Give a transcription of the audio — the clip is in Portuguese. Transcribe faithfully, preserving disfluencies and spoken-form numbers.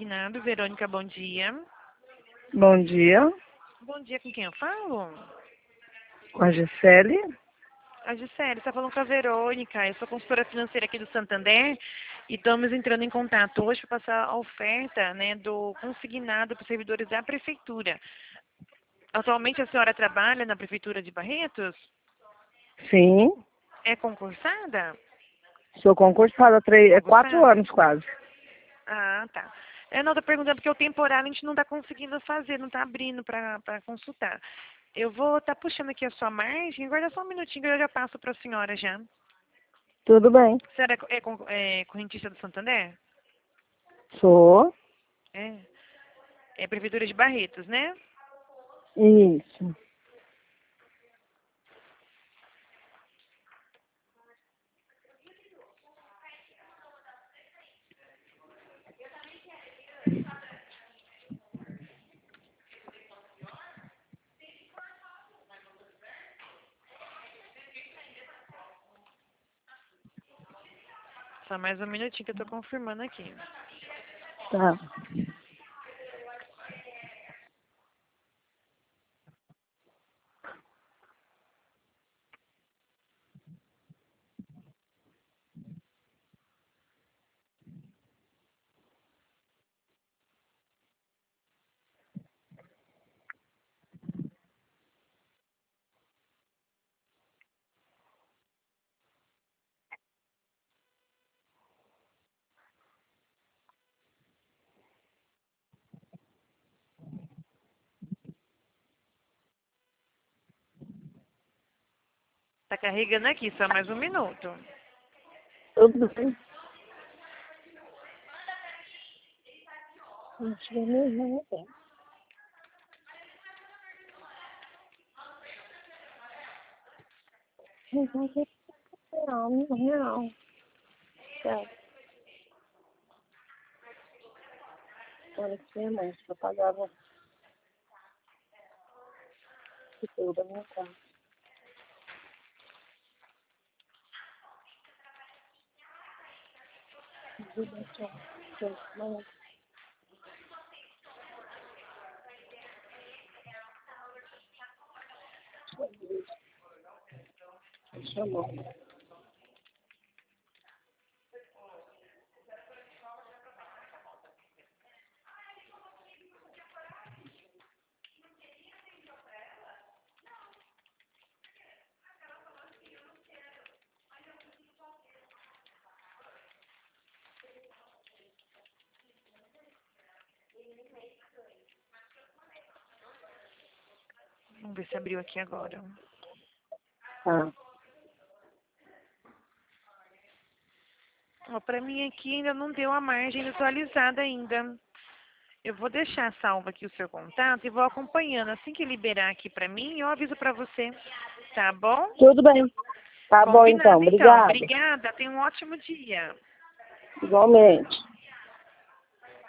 consignado. Verônica, bom dia. Bom dia, Bom dia, com quem eu falo? com a Gisele. A Gisele, está falando com a Verônica. Eu sou consultora financeira aqui do Santander e estamos entrando em contato hoje para passar a oferta, né, do consignado para os servidores da Prefeitura. Atualmente a senhora trabalha na Prefeitura de Barretos? Sim, É concursada? sou concursada há três, é quatro Concursada? anos quase. Ah, tá. Eu não estou perguntando porque o temporário a gente não está conseguindo fazer, não está abrindo para consultar. Eu vou estar puxando aqui a sua margem. Guarda só um minutinho que eu já passo para a senhora já. Tudo bem. A senhora é, con- é correntista do Santander? Sou. É. É Prefeitura de Barretos, né? Isso. Só mais um minutinho que eu estou confirmando aqui. Tá. Tá carregando aqui, só mais um minuto. Tudo bem. Gente, eu não sei. Não, não. Tá. Olha que minha mãe, eu pagava o seguro da minha casa. Chamou. Vamos ver se abriu aqui agora. Tá. Ó, pra mim aqui ainda não deu a margem atualizada ainda. Eu vou deixar salvo aqui o seu contato e vou acompanhando. Assim que liberar aqui pra mim, eu aviso pra você. Tá bom? Tudo bem. Tá bom então, Combinado, então. obrigada. Obrigada. Tenha um ótimo dia. Igualmente.